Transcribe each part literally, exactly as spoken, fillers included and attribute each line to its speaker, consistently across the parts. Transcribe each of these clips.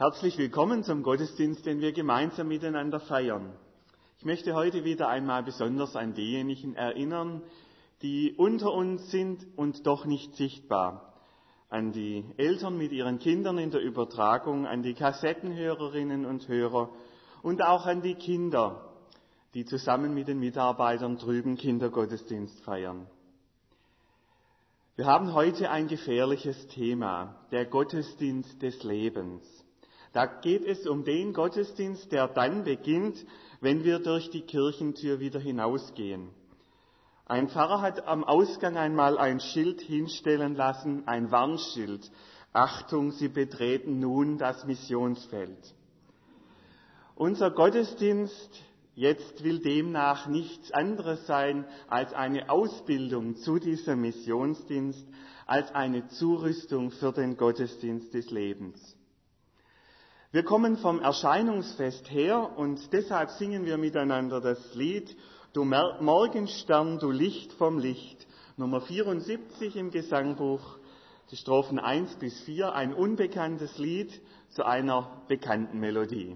Speaker 1: Herzlich willkommen zum Gottesdienst, den wir gemeinsam miteinander feiern. Ich möchte heute wieder einmal besonders an diejenigen erinnern, die unter uns sind und doch nicht sichtbar. An die Eltern mit ihren Kindern in der Übertragung, an die Kassettenhörerinnen und Hörer und auch an die Kinder, die zusammen mit den Mitarbeitern drüben Kindergottesdienst feiern. Wir haben heute ein gefährliches Thema, der Gottesdienst des Lebens. Da geht es um den Gottesdienst, der dann beginnt, wenn wir durch die Kirchentür wieder hinausgehen. Ein Pfarrer hat am Ausgang einmal ein Schild hinstellen lassen, ein Warnschild. Achtung, Sie betreten nun das Missionsfeld. Unser Gottesdienst jetzt will demnach nichts anderes sein als eine Ausbildung zu diesem Missionsdienst, als eine Zurüstung für den Gottesdienst des Lebens. Wir kommen vom Erscheinungsfest her und deshalb singen wir miteinander das Lied Du Morgenstern, du Licht vom Licht, Nummer vierundsiebzig im Gesangbuch, die Strophen eins bis vier, ein unbekanntes Lied zu einer bekannten Melodie.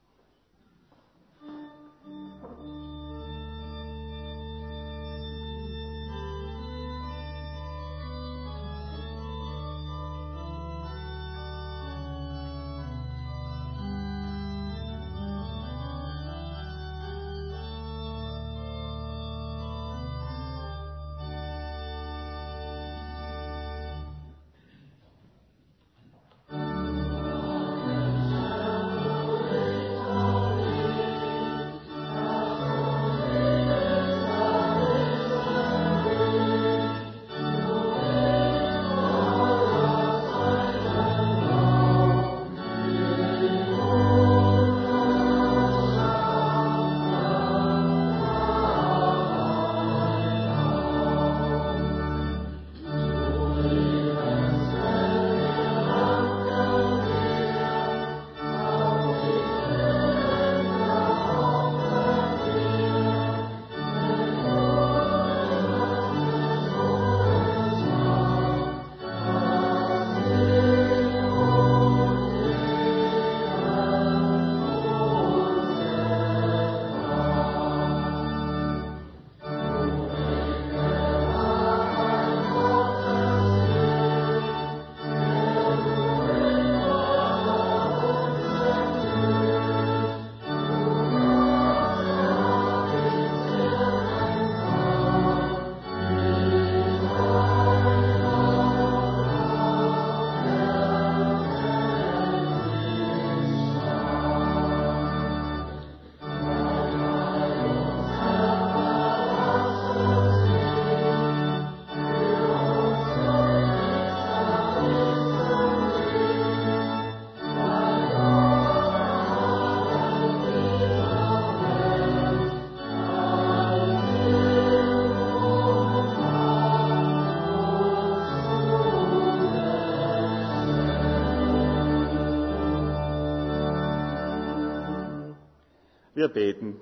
Speaker 1: Wir beten.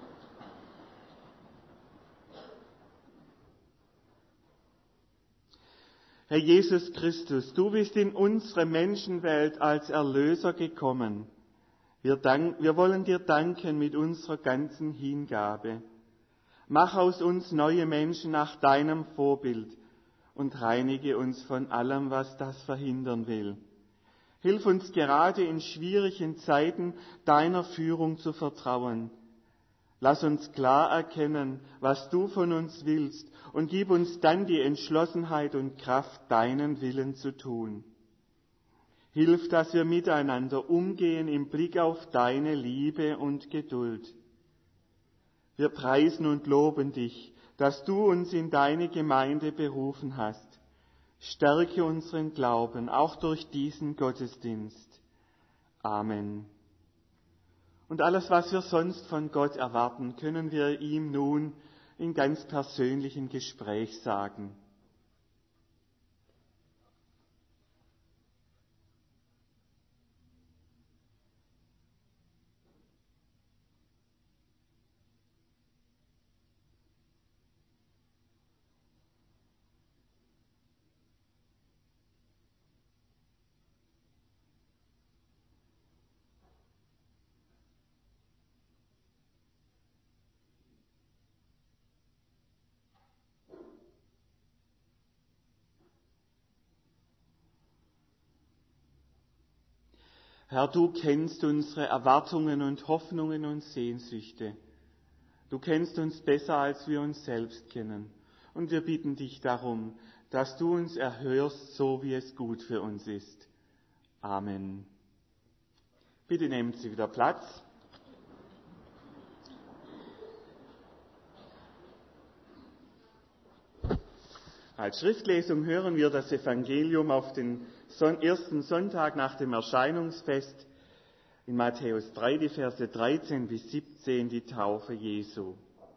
Speaker 1: Herr Jesus Christus, du bist in unsere Menschenwelt als Erlöser gekommen. Wir, dank, wir wollen dir danken mit unserer ganzen Hingabe. Mach aus uns neue Menschen nach deinem Vorbild und reinige uns von allem, was das verhindern will. Hilf uns gerade in schwierigen Zeiten deiner Führung zu vertrauen. Lass uns klar erkennen, was du von uns willst und gib uns dann die Entschlossenheit und Kraft, deinen Willen zu tun. Hilf, dass wir miteinander umgehen im Blick auf deine Liebe und Geduld. Wir preisen und loben dich, dass du uns in deine Gemeinde berufen hast. Stärke unseren Glauben, auch durch diesen Gottesdienst. Amen. Und alles, was wir sonst von Gott erwarten, können wir ihm nun in ganz persönlichem Gespräch sagen. Herr, du kennst unsere Erwartungen und Hoffnungen und Sehnsüchte. Du kennst uns besser, als wir uns selbst kennen. Und wir bitten dich darum, dass du uns erhörst, so wie es gut für uns ist. Amen. Bitte nehmen Sie wieder Platz. Als Schriftlesung hören wir das Evangelium auf den ersten Sonntag nach dem Erscheinungsfest in Matthäus drei, die Verse dreizehn bis siebzehn, die Taufe Jesu.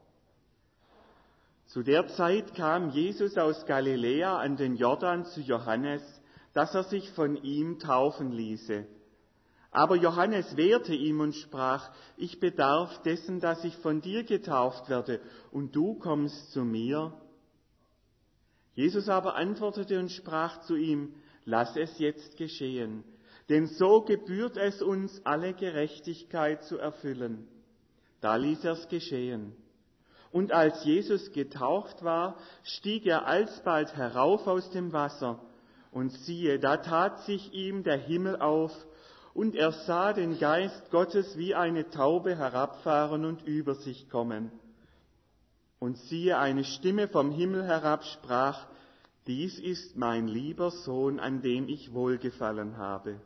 Speaker 1: Zu der Zeit kam Jesus aus Galiläa an den Jordan zu Johannes, dass er sich von ihm taufen ließe. Aber Johannes wehrte ihm und sprach: Ich bedarf dessen, dass ich von dir getauft werde, und du kommst zu mir. Jesus aber antwortete und sprach zu ihm: Lass es jetzt geschehen, denn so gebührt es uns, alle Gerechtigkeit zu erfüllen. Da ließ er's geschehen. Und als Jesus getauft war, stieg er alsbald herauf aus dem Wasser. Und siehe, da tat sich ihm der Himmel auf, und er sah den Geist Gottes wie eine Taube herabfahren und über sich kommen. Und siehe, eine Stimme vom Himmel herab sprach: Dies ist mein lieber Sohn, an dem ich wohlgefallen habe.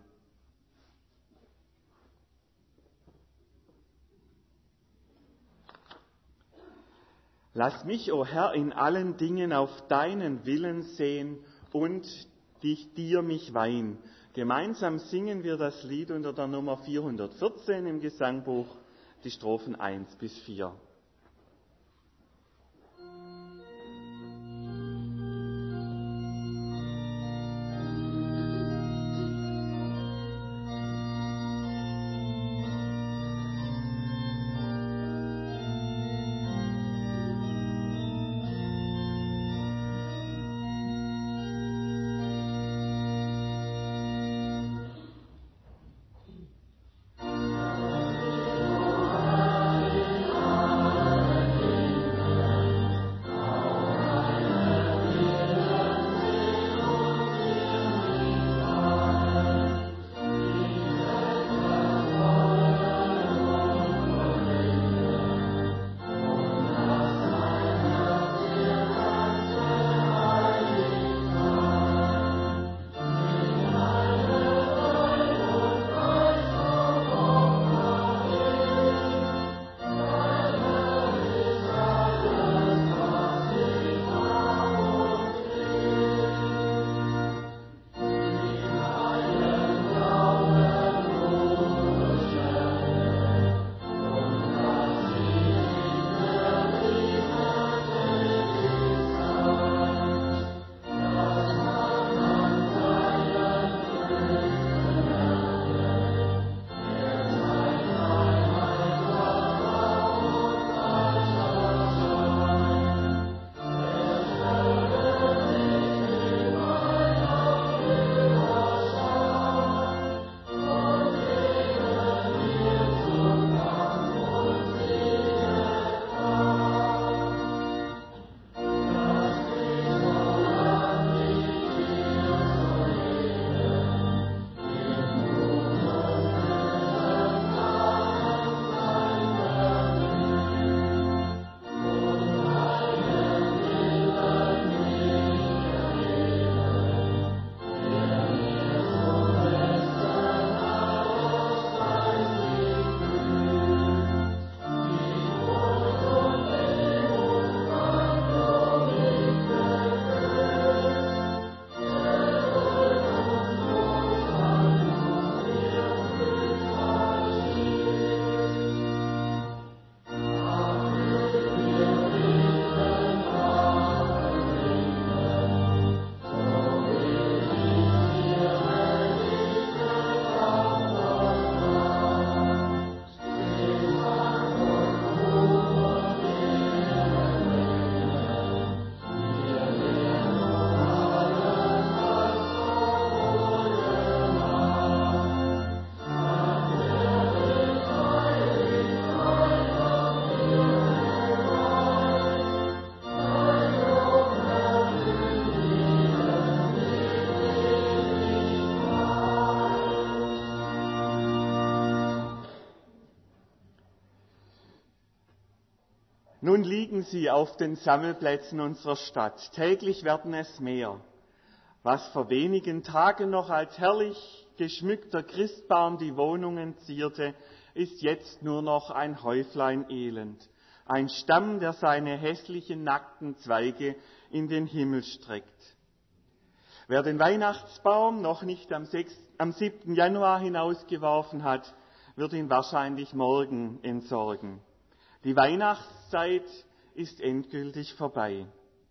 Speaker 1: Lass mich, o Herr, in allen Dingen auf deinen Willen sehen und dich dir mich weihen. Gemeinsam singen wir das Lied unter der Nummer vierhundertvierzehn im Gesangbuch, die Strophen eins bis vier.
Speaker 2: Amen.
Speaker 1: Nun liegen sie auf den Sammelplätzen unserer Stadt. Täglich werden es mehr. Was vor wenigen Tagen noch als herrlich geschmückter Christbaum die Wohnungen zierte, ist jetzt nur noch ein Häuflein Elend. Ein Stamm, der seine hässlichen, nackten Zweige in den Himmel streckt. Wer den Weihnachtsbaum noch nicht am, sechsten, am siebten Januar hinausgeworfen hat, wird ihn wahrscheinlich morgen entsorgen. Die Weihnachtszeit ist endgültig vorbei.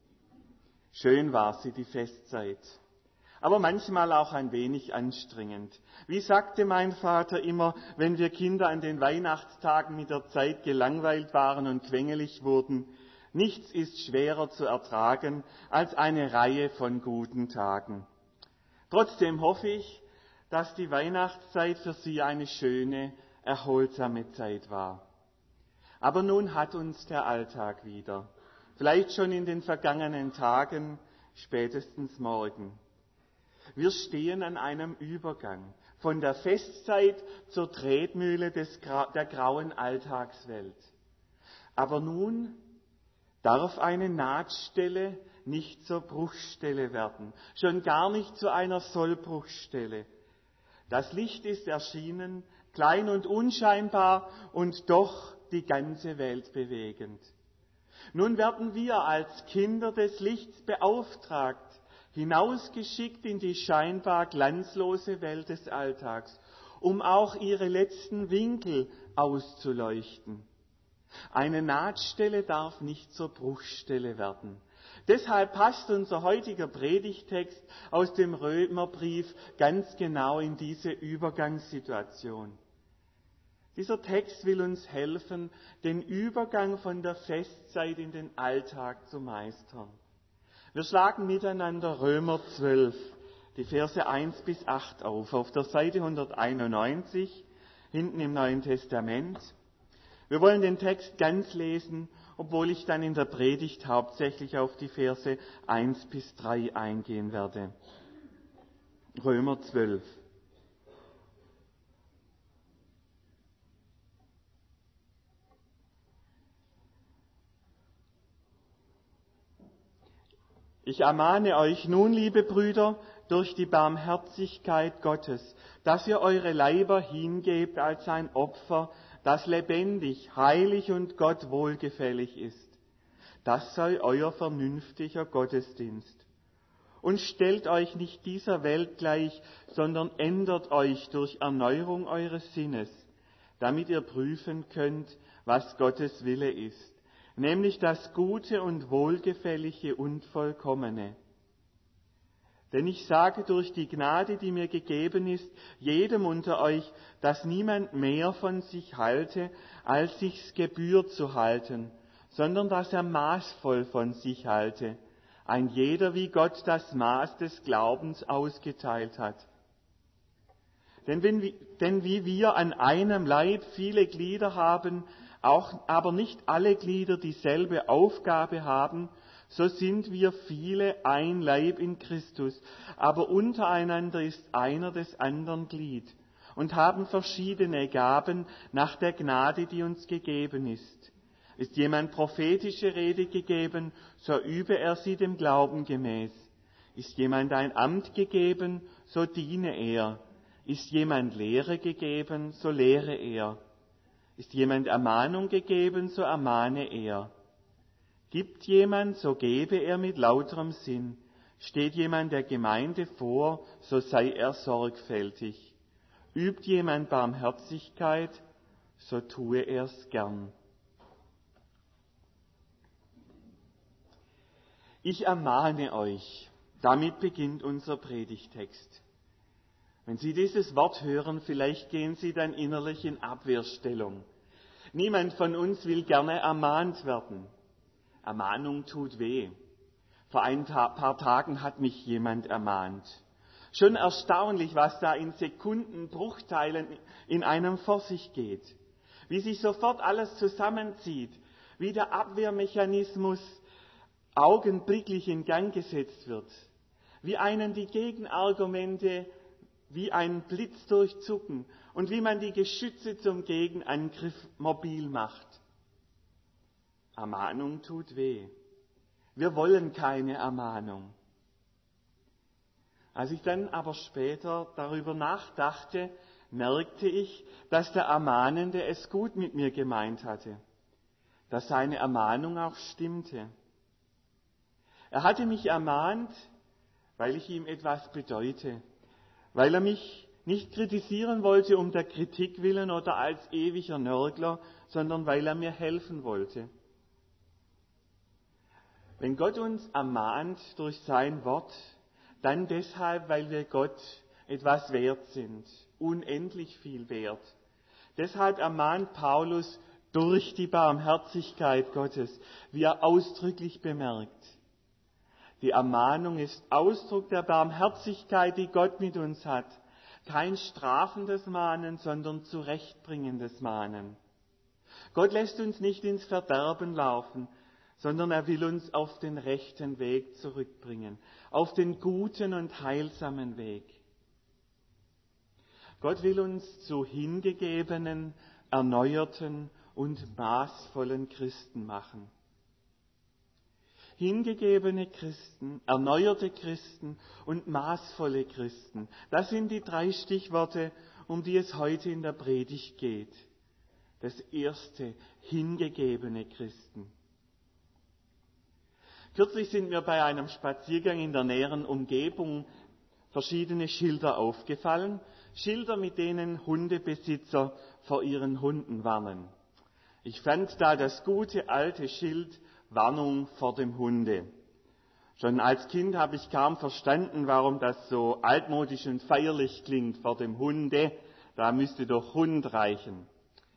Speaker 1: Schön war sie, die Festzeit, aber manchmal auch ein wenig anstrengend. Wie sagte mein Vater immer, wenn wir Kinder an den Weihnachtstagen mit der Zeit gelangweilt waren und quengelig wurden: Nichts ist schwerer zu ertragen als eine Reihe von guten Tagen. Trotzdem hoffe ich, dass die Weihnachtszeit für Sie eine schöne, erholsame Zeit war. Aber nun hat uns der Alltag wieder. Vielleicht schon in den vergangenen Tagen, spätestens morgen. Wir stehen an einem Übergang von der Festzeit zur Tretmühle des, der grauen Alltagswelt. Aber nun darf eine Nahtstelle nicht zur Bruchstelle werden, schon gar nicht zu einer Sollbruchstelle. Das Licht ist erschienen, klein und unscheinbar und doch die ganze Welt bewegend. Nun werden wir als Kinder des Lichts beauftragt, hinausgeschickt in die scheinbar glanzlose Welt des Alltags, um auch ihre letzten Winkel auszuleuchten. Eine Nahtstelle darf nicht zur Bruchstelle werden. Deshalb passt unser heutiger Predigtext aus dem Römerbrief ganz genau in diese Übergangssituation. Dieser Text will uns helfen, den Übergang von der Festzeit in den Alltag zu meistern. Wir schlagen miteinander Römer zwölf, die Verse eins bis acht auf, auf der Seite hunderteinundneunzig, hinten im Neuen Testament. Wir wollen den Text ganz lesen, obwohl ich dann in der Predigt hauptsächlich auf die Verse eins bis drei eingehen werde. Römer zwölf. Ich ermahne euch nun, liebe Brüder, durch die Barmherzigkeit Gottes, dass ihr eure Leiber hingebt als ein Opfer, das lebendig, heilig und Gott wohlgefällig ist. Das sei euer vernünftiger Gottesdienst. Und stellt euch nicht dieser Welt gleich, sondern ändert euch durch Erneuerung eures Sinnes, damit ihr prüfen könnt, was Gottes Wille ist, nämlich das Gute und Wohlgefällige und Vollkommene. Denn ich sage durch die Gnade, die mir gegeben ist, jedem unter euch, dass niemand mehr von sich halte, als sich's gebührt zu halten, sondern dass er maßvoll von sich halte, ein jeder, wie Gott das Maß des Glaubens ausgeteilt hat. Denn, wenn, denn wie wir an einem Leib viele Glieder haben, auch, aber nicht alle Glieder dieselbe Aufgabe haben, so sind wir viele ein Leib in Christus, aber untereinander ist einer des anderen Glied und haben verschiedene Gaben nach der Gnade, die uns gegeben ist. Ist jemand prophetische Rede gegeben, so übe er sie dem Glauben gemäß. Ist jemand ein Amt gegeben, so diene er. Ist jemand Lehre gegeben, so lehre er. Ist jemand Ermahnung gegeben, so ermahne er. Gibt jemand, so gebe er mit lauterem Sinn. Steht jemand der Gemeinde vor, so sei er sorgfältig. Übt jemand Barmherzigkeit, so tue er's gern. Ich ermahne euch, damit beginnt unser Predigtext. Wenn Sie dieses Wort hören, vielleicht gehen Sie dann innerlich in Abwehrstellung. Niemand von uns will gerne ermahnt werden. Ermahnung tut weh. Vor ein paar Tagen hat mich jemand ermahnt. Schon erstaunlich, was da in Sekundenbruchteilen in einem vor sich geht. Wie sich sofort alles zusammenzieht, wie der Abwehrmechanismus augenblicklich in Gang gesetzt wird, wie einen die Gegenargumente wie ein Blitz durchzucken und wie man die Geschütze zum Gegenangriff mobil macht. Ermahnung tut weh. Wir wollen keine Ermahnung. Als ich dann aber später darüber nachdachte, merkte ich, dass der Ermahnende es gut mit mir gemeint hatte, dass seine Ermahnung auch stimmte. Er hatte mich ermahnt, weil ich ihm etwas bedeute, weil er mich nicht kritisieren wollte um der Kritik willen oder als ewiger Nörgler, sondern weil er mir helfen wollte. Wenn Gott uns ermahnt durch sein Wort, dann deshalb, weil wir Gott etwas wert sind, unendlich viel wert. Deshalb ermahnt Paulus durch die Barmherzigkeit Gottes, wie er ausdrücklich bemerkt. Die Ermahnung ist Ausdruck der Barmherzigkeit, die Gott mit uns hat. Kein strafendes Mahnen, sondern zurechtbringendes Mahnen. Gott lässt uns nicht ins Verderben laufen, sondern er will uns auf den rechten Weg zurückbringen, auf den guten und heilsamen Weg. Gott will uns zu hingegebenen, erneuerten und maßvollen Christen machen. Hingegebene Christen, erneuerte Christen und maßvolle Christen, das sind die drei Stichworte, um die es heute in der Predigt geht. Das erste, hingegebene Christen. Kürzlich sind mir bei einem Spaziergang in der näheren Umgebung verschiedene Schilder aufgefallen. Schilder, mit denen Hundebesitzer vor ihren Hunden warnen. Ich fand da das gute alte Schild Warnung vor dem Hunde. Schon als Kind habe ich kaum verstanden, warum das so altmodisch und feierlich klingt vor dem Hunde. Da müsste doch Hund reichen.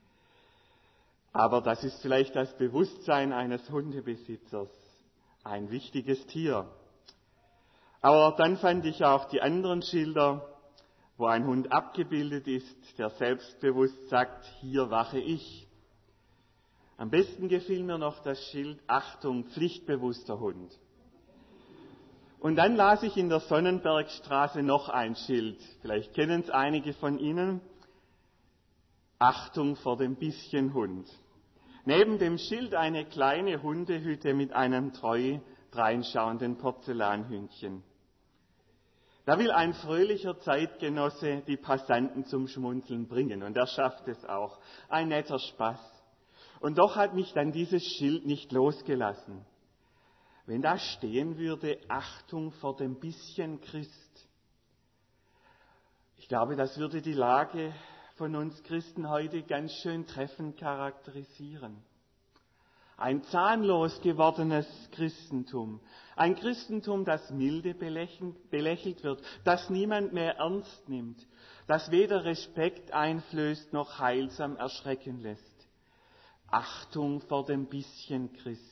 Speaker 1: Aber das ist vielleicht das Bewusstsein eines Hundebesitzers. Ein wichtiges Tier. Aber dann fand ich auch die anderen Schilder, wo ein Hund abgebildet ist, der selbstbewusst sagt, hier wache ich. Am besten gefiel mir noch das Schild, Achtung, pflichtbewusster Hund. Und dann las ich in der Sonnenbergstraße noch ein Schild, vielleicht kennen es einige von Ihnen, Achtung vor dem bisschen Hund. Neben dem Schild eine kleine Hundehütte mit einem treu dreinschauenden Porzellanhündchen. Da will ein fröhlicher Zeitgenosse die Passanten zum Schmunzeln bringen und er schafft es auch. Ein netter Spaß. Und doch hat mich dann dieses Schild nicht losgelassen. Wenn da stehen würde, Achtung vor dem bisschen Christ. Ich glaube, das würde die Lage von uns Christen heute ganz schön treffend charakterisieren. Ein zahnlos gewordenes Christentum. Ein Christentum, das milde belächelt wird, das niemand mehr ernst nimmt, das weder Respekt einflößt noch heilsam erschrecken lässt. Achtung vor dem bisschen Christ.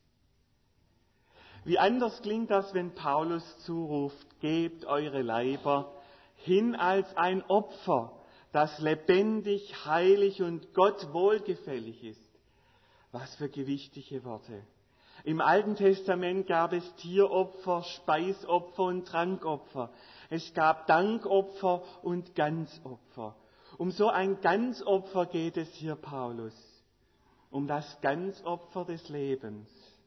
Speaker 1: Wie anders klingt das, wenn Paulus zuruft, gebt eure Leiber hin als ein Opfer, das lebendig, heilig und Gott wohlgefällig ist. Was für gewichtige Worte. Im Alten Testament gab es Tieropfer, Speisopfer und Trankopfer. Es gab Dankopfer und Ganzopfer. Um so ein Ganzopfer geht es hier Paulus. Um das Ganzopfer des Lebens.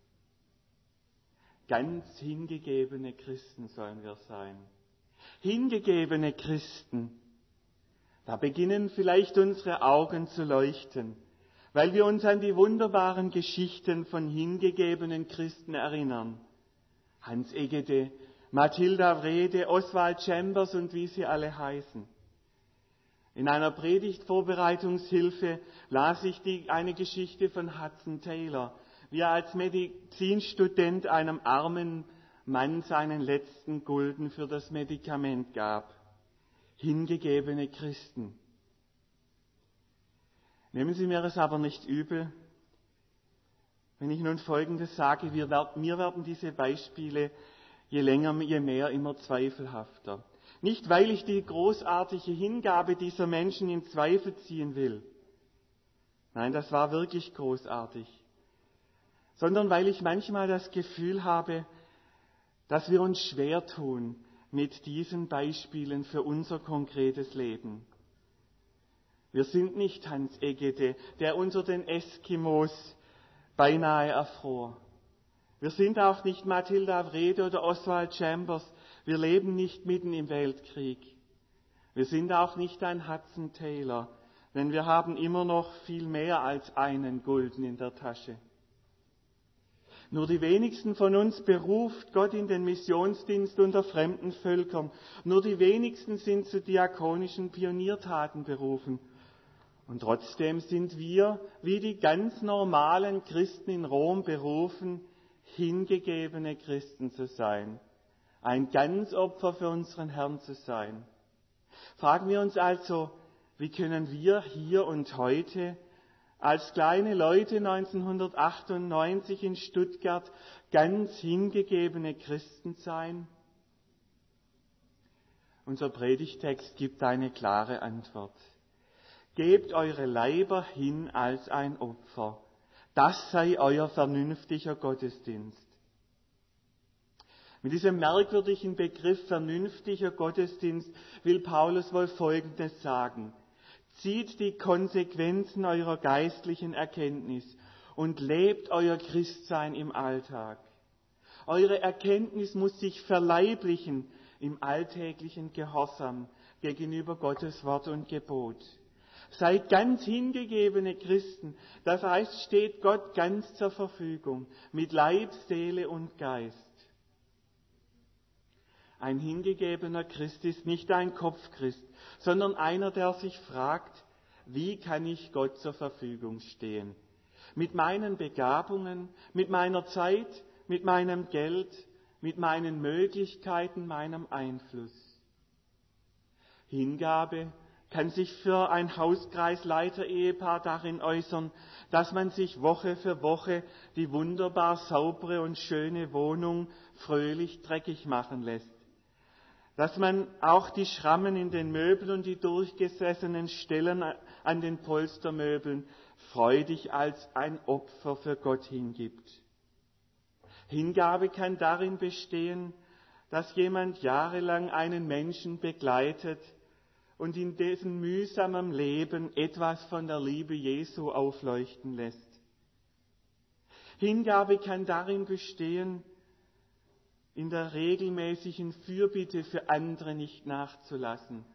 Speaker 1: Ganz hingegebene Christen sollen wir sein. Hingegebene Christen. Da beginnen vielleicht unsere Augen zu leuchten, weil wir uns an die wunderbaren Geschichten von hingegebenen Christen erinnern. Hans Egede, Mathilda Wrede, Oswald Chambers und wie sie alle heißen. In einer Predigtvorbereitungshilfe las ich die, eine Geschichte von Hudson Taylor, wie er als Medizinstudent einem armen Mann seinen letzten Gulden für das Medikament gab. Hingegebene Christen. Nehmen Sie mir es aber nicht übel, wenn ich nun Folgendes sage, wir werden, mir werden diese Beispiele je länger, je mehr immer zweifelhafter. Nicht, weil ich die großartige Hingabe dieser Menschen in Zweifel ziehen will. Nein, das war wirklich großartig. Sondern weil ich manchmal das Gefühl habe, dass wir uns schwer tun mit diesen Beispielen für unser konkretes Leben. Wir sind nicht Hans Egede, der unter den Eskimos beinahe erfror. Wir sind auch nicht Mathilda Wrede oder Oswald Chambers. Wir leben nicht mitten im Weltkrieg. Wir sind auch nicht ein Hudson Taylor, denn wir haben immer noch viel mehr als einen Gulden in der Tasche. Nur die wenigsten von uns beruft Gott in den Missionsdienst unter fremden Völkern. Nur die wenigsten sind zu diakonischen Pioniertaten berufen. Und trotzdem sind wir, wie die ganz normalen Christen in Rom, berufen, hingegebene Christen zu sein. Ein Ganzopfer für unseren Herrn zu sein. Fragen wir uns also, wie können wir hier und heute als kleine Leute neunzehnhundertachtundneunzig in Stuttgart ganz hingegebene Christen sein? Unser Predigtext gibt eine klare Antwort. Gebt eure Leiber hin als ein Opfer. Das sei euer vernünftiger Gottesdienst. Mit diesem merkwürdigen Begriff vernünftiger Gottesdienst will Paulus wohl Folgendes sagen. Zieht die Konsequenzen eurer geistlichen Erkenntnis und lebt euer Christsein im Alltag. Eure Erkenntnis muss sich verleiblichen im alltäglichen Gehorsam gegenüber Gottes Wort und Gebot. Seid ganz hingegebene Christen, das heißt, steht Gott ganz zur Verfügung, mit Leib, Seele und Geist. Ein hingegebener Christ ist nicht ein Kopfchrist, sondern einer, der sich fragt, wie kann ich Gott zur Verfügung stehen? Mit meinen Begabungen, mit meiner Zeit, mit meinem Geld, mit meinen Möglichkeiten, meinem Einfluss. Hingabe kann sich für ein Hauskreisleiter-Ehepaar darin äußern, dass man sich Woche für Woche die wunderbar saubere und schöne Wohnung fröhlich dreckig machen lässt. Dass man auch die Schrammen in den Möbeln und die durchgesessenen Stellen an den Polstermöbeln freudig als ein Opfer für Gott hingibt. Hingabe kann darin bestehen, dass jemand jahrelang einen Menschen begleitet und in dessen mühsamem Leben etwas von der Liebe Jesu aufleuchten lässt. Hingabe kann darin bestehen, in der regelmäßigen Fürbitte für andere nicht nachzulassen.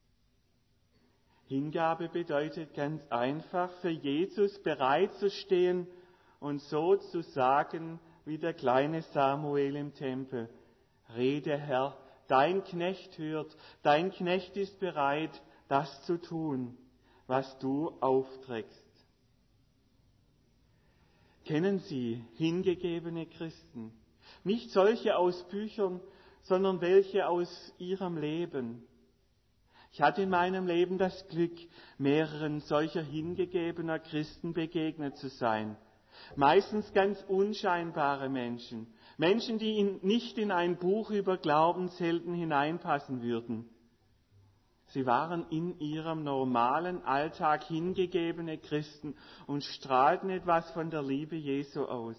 Speaker 1: Hingabe bedeutet ganz einfach, für Jesus bereit zu stehen und so zu sagen, wie der kleine Samuel im Tempel: Rede, Herr, dein Knecht hört, dein Knecht ist bereit, das zu tun, was du aufträgst. Kennen Sie hingegebene Christen? Nicht solche aus Büchern, sondern welche aus ihrem Leben. Ich hatte in meinem Leben das Glück, mehreren solcher hingegebener Christen begegnet zu sein. Meistens ganz unscheinbare Menschen. Menschen, die in, nicht in ein Buch über Glaubenshelden hineinpassen würden. Sie waren in ihrem normalen Alltag hingegebene Christen und strahlten etwas von der Liebe Jesu aus.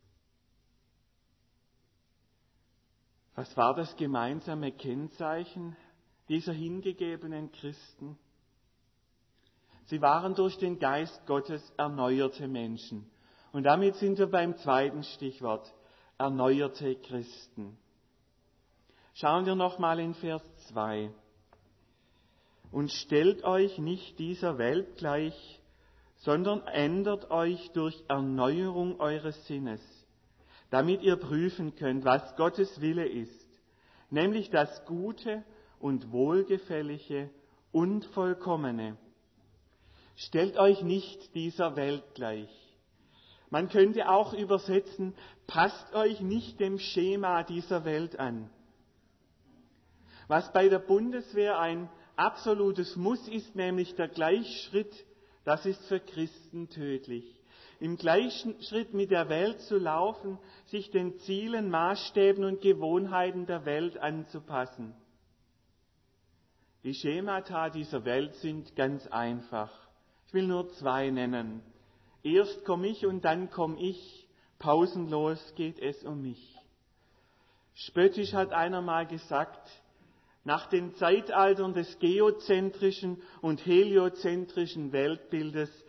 Speaker 1: Was war das gemeinsame Kennzeichen dieser hingegebenen Christen? Sie waren durch den Geist Gottes erneuerte Menschen. Und damit sind wir beim zweiten Stichwort, erneuerte Christen. Schauen wir nochmal in Vers zwei. Und stellt euch nicht dieser Welt gleich, sondern ändert euch durch Erneuerung eures Sinnes, damit ihr prüfen könnt, was Gottes Wille ist, nämlich das Gute und Wohlgefällige und Vollkommene. Stellt euch nicht dieser Welt gleich. Man könnte auch übersetzen, passt euch nicht dem Schema dieser Welt an. Was bei der Bundeswehr ein absolutes Muss ist, nämlich der Gleichschritt, das ist für Christen tödlich. Im gleichen Schritt mit der Welt zu laufen, sich den Zielen, Maßstäben und Gewohnheiten der Welt anzupassen. Die Schemata dieser Welt sind ganz einfach. Ich will nur zwei nennen. Erst komme ich und dann komme ich. Pausenlos geht es um mich. Spöttisch hat einer mal gesagt, nach den Zeitaltern des geozentrischen und heliozentrischen Weltbildes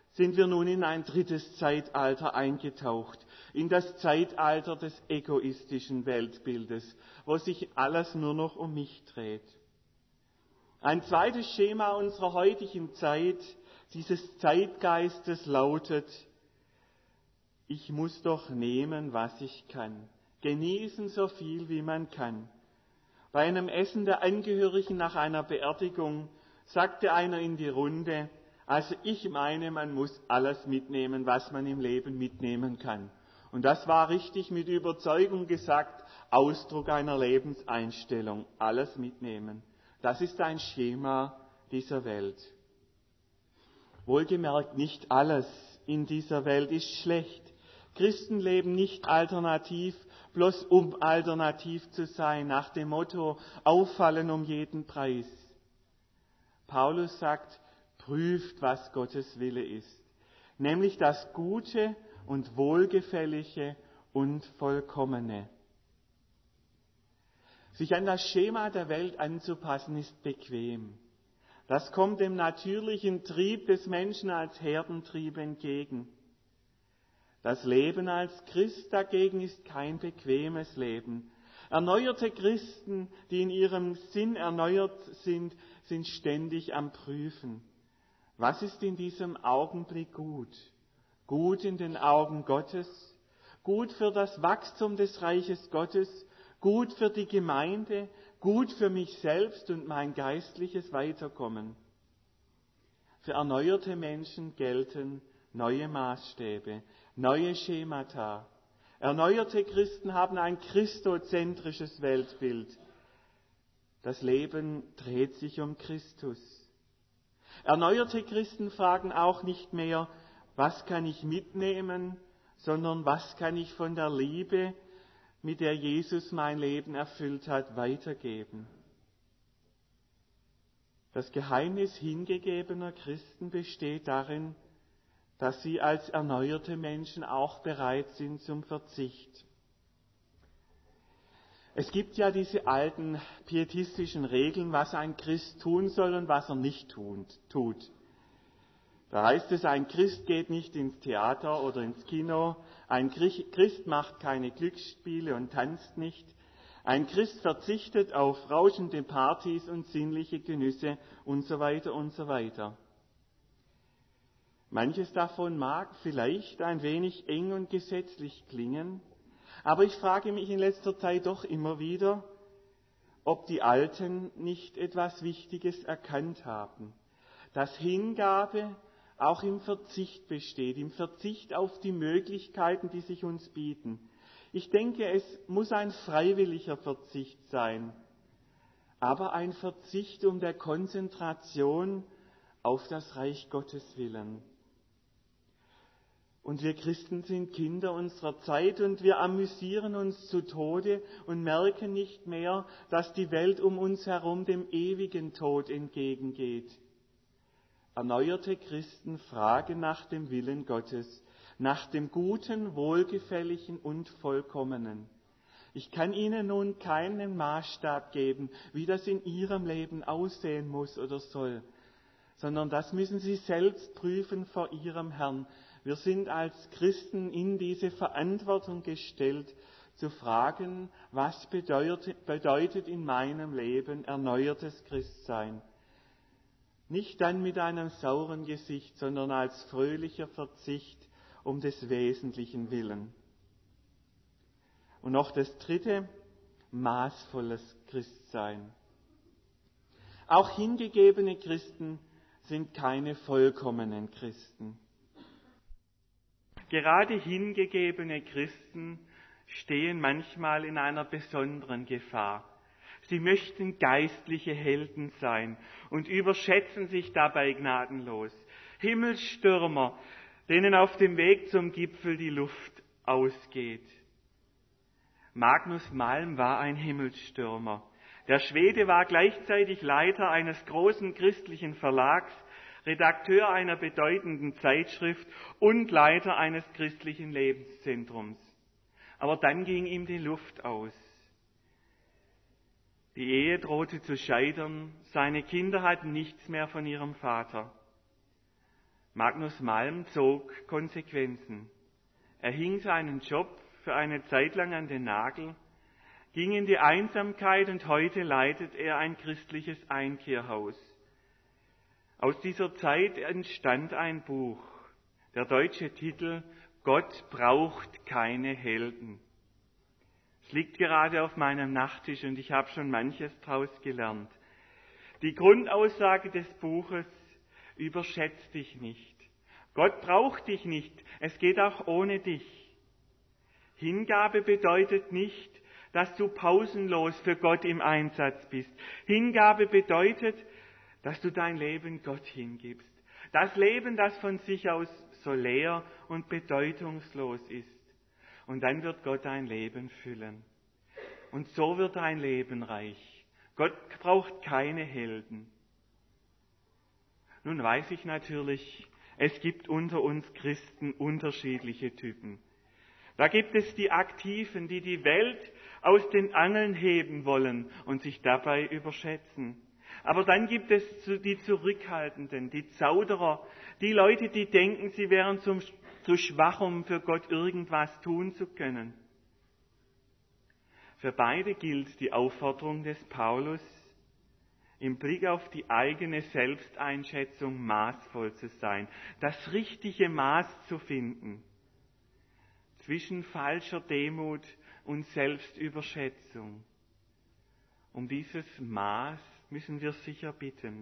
Speaker 1: sind wir nun in ein drittes Zeitalter eingetaucht, in das Zeitalter des egoistischen Weltbildes, wo sich alles nur noch um mich dreht. Ein zweites Schema unserer heutigen Zeit, dieses Zeitgeistes, lautet: Ich muss doch nehmen, was ich kann, genießen so viel, wie man kann. Bei einem Essen der Angehörigen nach einer Beerdigung sagte einer in die Runde: Also ich meine, man muss alles mitnehmen, was man im Leben mitnehmen kann. Und das war richtig mit Überzeugung gesagt, Ausdruck einer Lebenseinstellung, alles mitnehmen. Das ist ein Schema dieser Welt. Wohlgemerkt, nicht alles in dieser Welt ist schlecht. Christen leben nicht alternativ, bloß um alternativ zu sein, nach dem Motto, auffallen um jeden Preis. Paulus sagt, prüft, was Gottes Wille ist, nämlich das Gute und Wohlgefällige und Vollkommene. Sich an das Schema der Welt anzupassen, ist bequem. Das kommt dem natürlichen Trieb des Menschen als Herdentrieb entgegen. Das Leben als Christ dagegen ist kein bequemes Leben. Erneuerte Christen, die in ihrem Sinn erneuert sind, sind ständig am Prüfen. Was ist in diesem Augenblick gut? Gut in den Augen Gottes, gut für das Wachstum des Reiches Gottes, gut für die Gemeinde, gut für mich selbst und mein geistliches Weiterkommen. Für erneuerte Menschen gelten neue Maßstäbe, neue Schemata. Erneuerte Christen haben ein christozentrisches Weltbild. Das Leben dreht sich um Christus. Erneuerte Christen fragen auch nicht mehr, was kann ich mitnehmen, sondern was kann ich von der Liebe, mit der Jesus mein Leben erfüllt hat, weitergeben. Das Geheimnis hingegebener Christen besteht darin, dass sie als erneuerte Menschen auch bereit sind zum Verzicht. Es gibt ja diese alten pietistischen Regeln, was ein Christ tun soll und was er nicht tut. Da heißt es, ein Christ geht nicht ins Theater oder ins Kino, ein Christ macht keine Glücksspiele und tanzt nicht, ein Christ verzichtet auf rauschende Partys und sinnliche Genüsse und so weiter und so weiter. Manches davon mag vielleicht ein wenig eng und gesetzlich klingen, aber ich frage mich in letzter Zeit doch immer wieder, ob die Alten nicht etwas Wichtiges erkannt haben, dass Hingabe auch im Verzicht besteht, im Verzicht auf die Möglichkeiten, die sich uns bieten. Ich denke, es muss ein freiwilliger Verzicht sein, aber ein Verzicht um der Konzentration auf das Reich Gottes willen. Und wir Christen sind Kinder unserer Zeit und wir amüsieren uns zu Tode und merken nicht mehr, dass die Welt um uns herum dem ewigen Tod entgegengeht. Erneuerte Christen fragen nach dem Willen Gottes, nach dem Guten, Wohlgefälligen und Vollkommenen. Ich kann Ihnen nun keinen Maßstab geben, wie das in Ihrem Leben aussehen muss oder soll, sondern das müssen Sie selbst prüfen vor Ihrem Herrn. Wir sind als Christen in diese Verantwortung gestellt, zu fragen, was bedeutet, bedeutet in meinem Leben erneuertes Christsein. Nicht dann mit einem sauren Gesicht, sondern als fröhlicher Verzicht um des Wesentlichen willen. Und noch das dritte, maßvolles Christsein. Auch hingegebene Christen sind keine vollkommenen Christen. Gerade hingegebene Christen stehen manchmal in einer besonderen Gefahr. Sie möchten geistliche Helden sein und überschätzen sich dabei gnadenlos. Himmelsstürmer, denen auf dem Weg zum Gipfel die Luft ausgeht. Magnus Malm war ein Himmelsstürmer. Der Schwede war gleichzeitig Leiter eines großen christlichen Verlags, Redakteur einer bedeutenden Zeitschrift und Leiter eines christlichen Lebenszentrums. Aber dann ging ihm die Luft aus. Die Ehe drohte zu scheitern, seine Kinder hatten nichts mehr von ihrem Vater. Magnus Malm zog Konsequenzen. Er hing seinen Job für eine Zeit lang an den Nagel, ging in die Einsamkeit und heute leitet er ein christliches Einkehrhaus. Aus dieser Zeit entstand ein Buch. Der deutsche Titel Gott braucht keine Helden. Es liegt gerade auf meinem Nachttisch und ich habe schon manches daraus gelernt. Die Grundaussage des Buches: Überschätz dich nicht. Gott braucht dich nicht. Es geht auch ohne dich. Hingabe bedeutet nicht, dass du pausenlos für Gott im Einsatz bist. Hingabe bedeutet, dass du dein Leben Gott hingibst. Das Leben, das von sich aus so leer und bedeutungslos ist. Und dann wird Gott dein Leben füllen. Und so wird dein Leben reich. Gott braucht keine Helden. Nun weiß ich natürlich, es gibt unter uns Christen unterschiedliche Typen. Da gibt es die Aktiven, die die Welt aus den Angeln heben wollen und sich dabei überschätzen. Aber dann gibt es die Zurückhaltenden, die Zauderer, die Leute, die denken, sie wären zum, zu schwach, um für Gott irgendwas tun zu können. Für beide gilt die Aufforderung des Paulus, im Blick auf die eigene Selbsteinschätzung maßvoll zu sein, das richtige Maß zu finden zwischen falscher Demut und Selbstüberschätzung. Um dieses Maß müssen wir sicher bitten.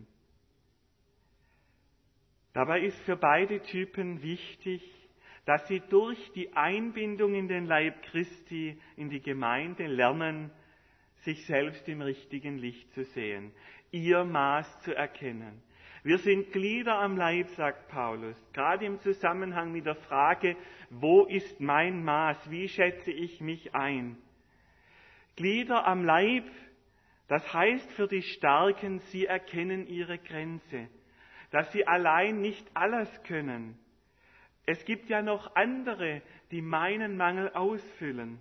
Speaker 1: Dabei ist für beide Typen wichtig, dass sie durch die Einbindung in den Leib Christi, in die Gemeinde lernen, sich selbst im richtigen Licht zu sehen, ihr Maß zu erkennen. Wir sind Glieder am Leib, sagt Paulus, gerade im Zusammenhang mit der Frage, wo ist mein Maß, wie schätze ich mich ein? Glieder am Leib, das heißt für die Starken, sie erkennen ihre Grenze, dass sie allein nicht alles können. Es gibt ja noch andere, die meinen Mangel ausfüllen.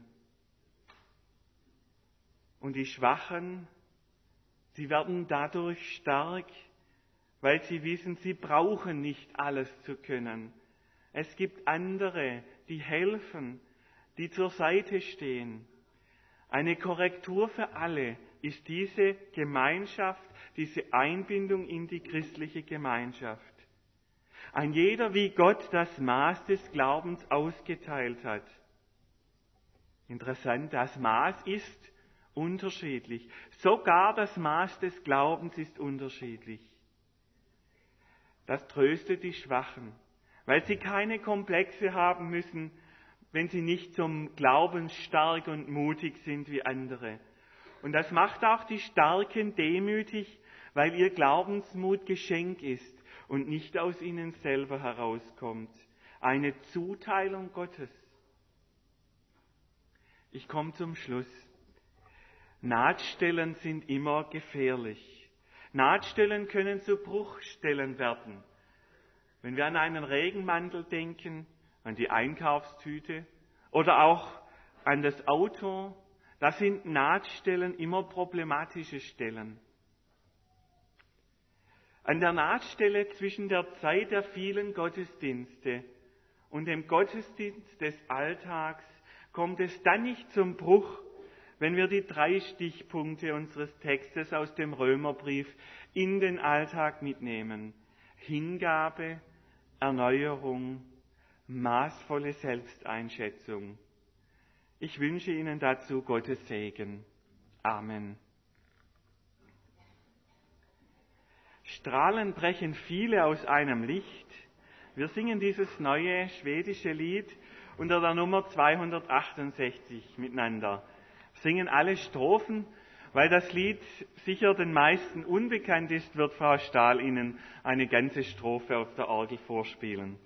Speaker 1: Und die Schwachen, sie werden dadurch stark, weil sie wissen, sie brauchen nicht alles zu können. Es gibt andere, die helfen, die zur Seite stehen. Eine Korrektur für alle ist diese Gemeinschaft, diese Einbindung in die christliche Gemeinschaft. Ein jeder, wie Gott das Maß des Glaubens ausgeteilt hat. Interessant, das Maß ist unterschiedlich. Sogar das Maß des Glaubens ist unterschiedlich. Das tröstet die Schwachen, weil sie keine Komplexe haben müssen, wenn sie nicht zum Glauben stark und mutig sind wie andere. Und das macht auch die Starken demütig, weil ihr Glaubensmut Geschenk ist und nicht aus ihnen selber herauskommt. Eine Zuteilung Gottes. Ich komme zum Schluss. Nahtstellen sind immer gefährlich. Nahtstellen können zu Bruchstellen werden. Wenn wir an einen Regenmantel denken, an die Einkaufstüte oder auch an das Auto, da sind Nahtstellen immer problematische Stellen. An der Nahtstelle zwischen der Zeit der vielen Gottesdienste und dem Gottesdienst des Alltags kommt es dann nicht zum Bruch, wenn wir die drei Stichpunkte unseres Textes aus dem Römerbrief in den Alltag mitnehmen. Hingabe, Erneuerung, maßvolle Selbsteinschätzung. Ich wünsche Ihnen dazu Gottes Segen. Amen. Strahlen brechen viele aus einem Licht. Wir singen dieses neue schwedische Lied unter der Nummer zweihundertachtundsechzig miteinander. Singen alle Strophen, weil das Lied sicher den meisten unbekannt ist, wird Frau Stahl Ihnen eine ganze Strophe auf der Orgel vorspielen.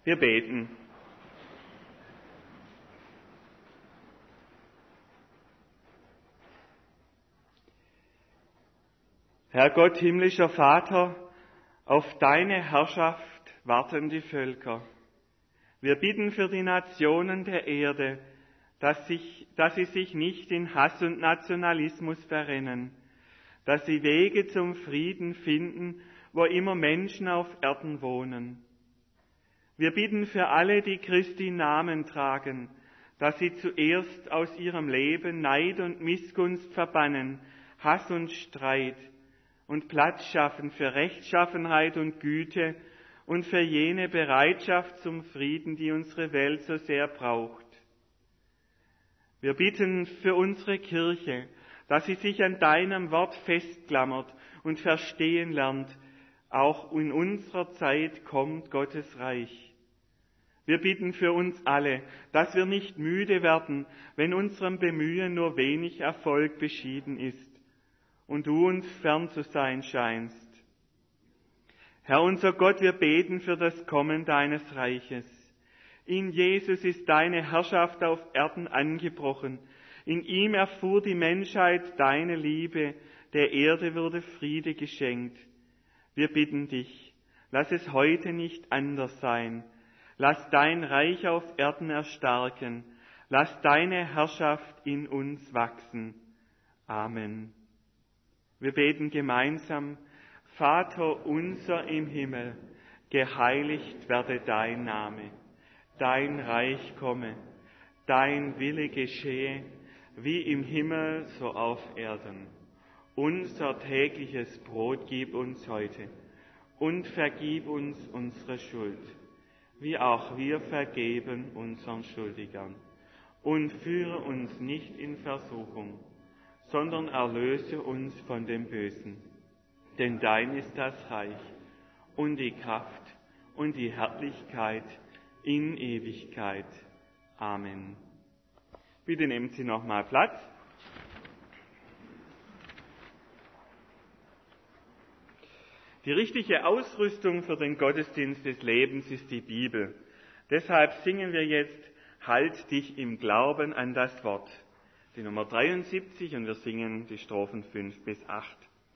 Speaker 1: Wir beten. Herr Gott, himmlischer Vater, auf deine Herrschaft warten die Völker. Wir bitten für die Nationen der Erde, dass, sich, dass sie sich nicht in Hass und Nationalismus verrennen, dass sie Wege zum Frieden finden, wo immer Menschen auf Erden wohnen. Wir bitten für alle, die Christi Namen tragen, dass sie zuerst aus ihrem Leben Neid und Missgunst verbannen, Hass und Streit, und Platz schaffen für Rechtschaffenheit und Güte und für jene Bereitschaft zum Frieden, die unsere Welt so sehr braucht. Wir bitten für unsere Kirche, dass sie sich an deinem Wort festklammert und verstehen lernt, auch in unserer Zeit kommt Gottes Reich. Wir bitten für uns alle, dass wir nicht müde werden, wenn unserem Bemühen nur wenig Erfolg beschieden ist und du uns fern zu sein scheinst. Herr unser Gott, wir beten für das Kommen deines Reiches. In Jesus ist deine Herrschaft auf Erden angebrochen. In ihm erfuhr die Menschheit deine Liebe, der Erde wurde Friede geschenkt. Wir bitten dich, lass es heute nicht anders sein. Lass dein Reich auf Erden erstarken. Lass deine Herrschaft in uns wachsen. Amen. Wir beten gemeinsam: Vater unser im Himmel, geheiligt werde dein Name. Dein Reich komme, dein Wille geschehe, wie im Himmel so auf Erden. Unser tägliches Brot gib uns heute und vergib uns unsere Schuld, wie auch wir vergeben unseren Schuldigern. Und führe uns nicht in Versuchung, sondern erlöse uns von dem Bösen. Denn dein ist das Reich und die Kraft und die Herrlichkeit in Ewigkeit. Amen. Bitte nehmen Sie nochmal Platz. Die richtige Ausrüstung für den Gottesdienst des Lebens ist die Bibel. Deshalb singen wir jetzt Halt dich im Glauben an das Wort, die Nummer dreiundsiebzig, und wir singen die Strophen fünf bis acht.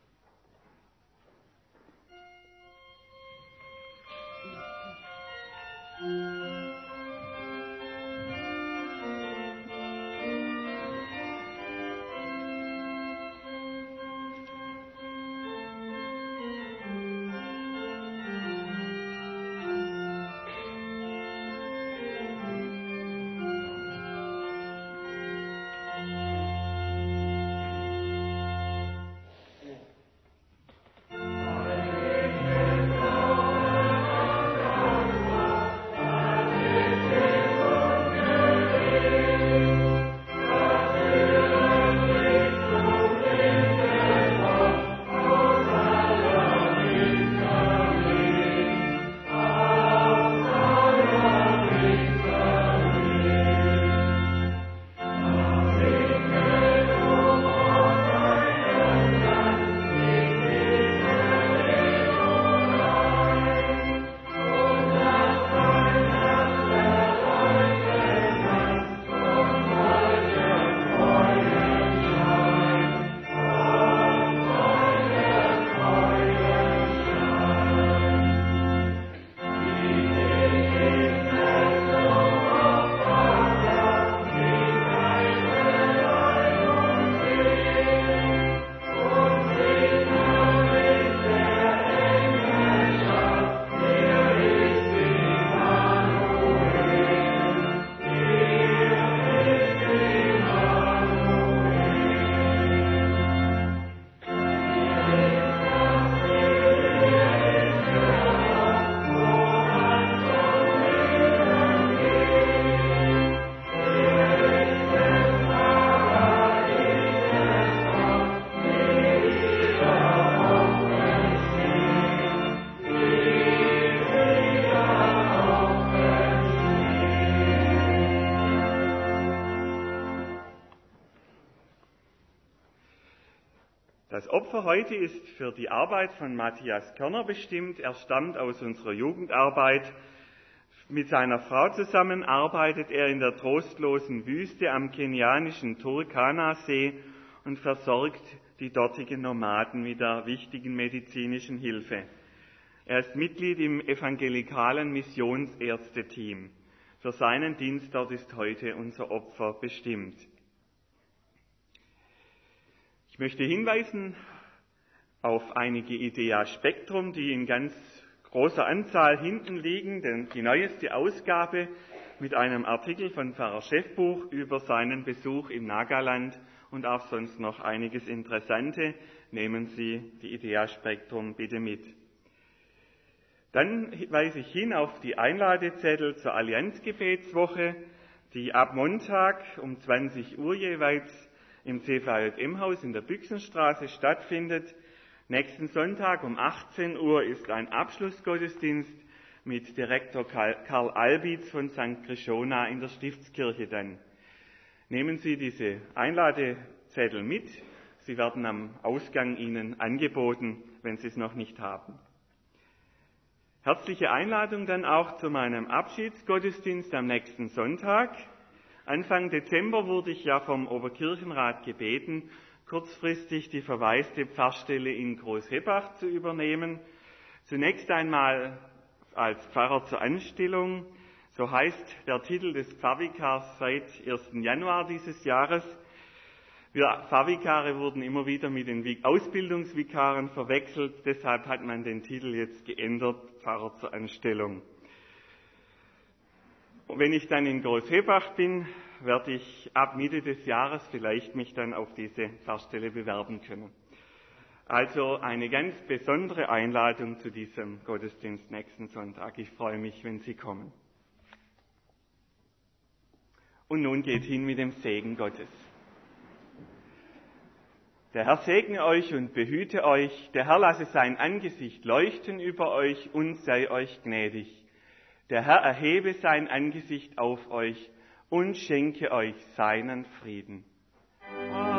Speaker 1: Das Opfer heute ist für die Arbeit von Matthias Körner bestimmt. Er stammt aus unserer Jugendarbeit Mit seiner Frau zusammen arbeitet er in der trostlosen Wüste am kenianischen Turkana-See und versorgt die dortigen Nomaden mit der wichtigen medizinischen Hilfe. Er ist Mitglied im evangelikalen Missionsärzte-Team. Für seinen Dienst dort ist heute unser Opfer bestimmt. Ich möchte hinweisen auf einige Idea Spektrum, die in ganz großer Anzahl hinten liegen, denn die neueste Ausgabe mit einem Artikel von Pfarrer Schäffbuch über seinen Besuch im Nagaland und auch sonst noch einiges Interessante. Nehmen Sie die Idea Spektrum bitte mit. Dann weise ich hin auf die Einladezettel zur Allianzgebetswoche, die ab Montag um zwanzig Uhr jeweils im C V J M-Haus in der Büchsenstraße stattfindet. Nächsten Sonntag um achtzehn Uhr ist ein Abschlussgottesdienst mit Direktor Karl Albitz von Sankt Krishona in der Stiftskirche dann. Nehmen Sie diese Einladezettel mit. Sie werden am Ausgang Ihnen angeboten, wenn Sie es noch nicht haben. Herzliche Einladung dann auch zu meinem Abschiedsgottesdienst am nächsten Sonntag. Anfang Dezember wurde ich ja vom Oberkirchenrat gebeten, kurzfristig die verwaiste Pfarrstelle in Großhebach zu übernehmen. Zunächst einmal als Pfarrer zur Anstellung. So heißt der Titel des Pfarrvikars seit ersten Januar dieses Jahres. Wir Pfarrvikare wurden immer wieder mit den Ausbildungsvikaren verwechselt, deshalb hat man den Titel jetzt geändert, Pfarrer zur Anstellung. Und wenn ich dann in Großhebach bin, werde ich ab Mitte des Jahres vielleicht mich dann auf diese Pfarrstelle bewerben können. Also eine ganz besondere Einladung zu diesem Gottesdienst nächsten Sonntag. Ich freue mich, wenn Sie kommen. Und nun geht hin mit dem Segen Gottes. Der Herr segne euch und behüte euch, der Herr lasse sein Angesicht leuchten über euch und sei euch gnädig. Der Herr erhebe sein Angesicht auf euch und schenke euch seinen Frieden. Amen.